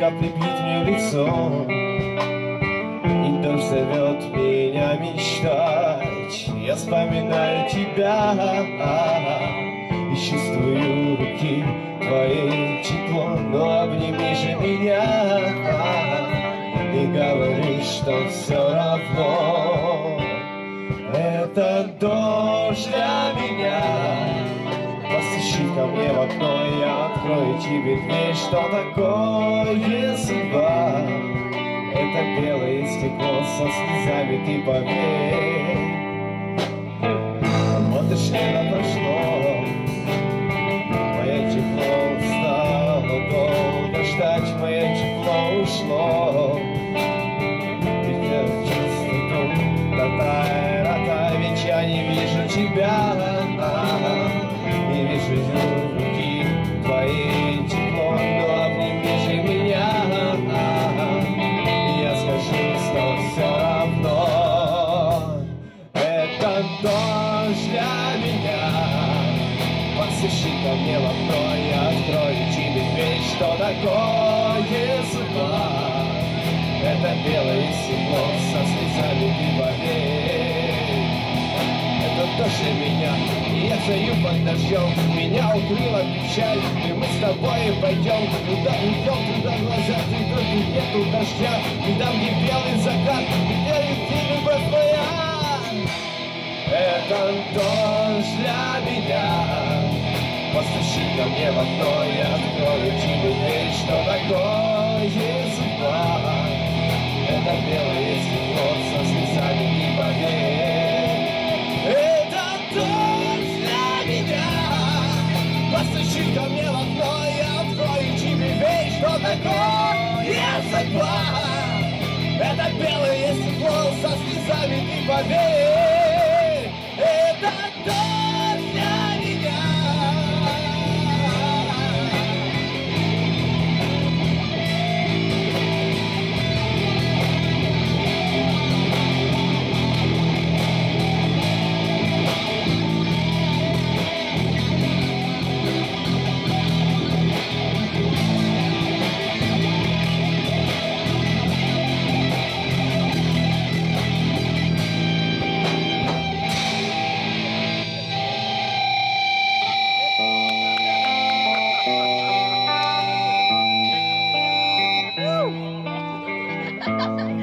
капли бьют мне в лицо, и дождь зовет меня мечтать. Я вспоминаю тебя и чувствую руки твои тепло. Но обними же меня и говори, что все равно. Это дождь для меня. Постучи ко мне в окно, и я открою тебе дверь. Что такое судьба? Это белое стекло со слезами, ты поверь. Вот и лето прошло, мое тепло устало долго ждать, мое тепло ушло. Ведь я чувствую тут, та-та-ра-та, ведь я не вижу тебя, не вижу руки твои тепло, но обними же меня, и я скажу, что все равно. Это дождь для меня. Постучи ко мне в окно, я открою тебе дверь. Что такое судьба? Это белое стекло со слезами, ты поверь. Это дождь для меня, и я стою под дождем. Меня укрыла печаль, и мы с тобой пойдем. Туда идем, туда глаза, туда нету дождя. И там, где белый закат, где летит любовь моя. Это дождь для меня. Постучи ко мне в окно, я открою тебе дверь. Что такое судьба? Это белое стекло со слезами, не поверь. Это дождь для меня. Постучи ко мне в окно, я открою тебе дверь. Что такое судьба? Это белое стекло со слезами, не поверь. Это дождь для меня. Ha ha ha!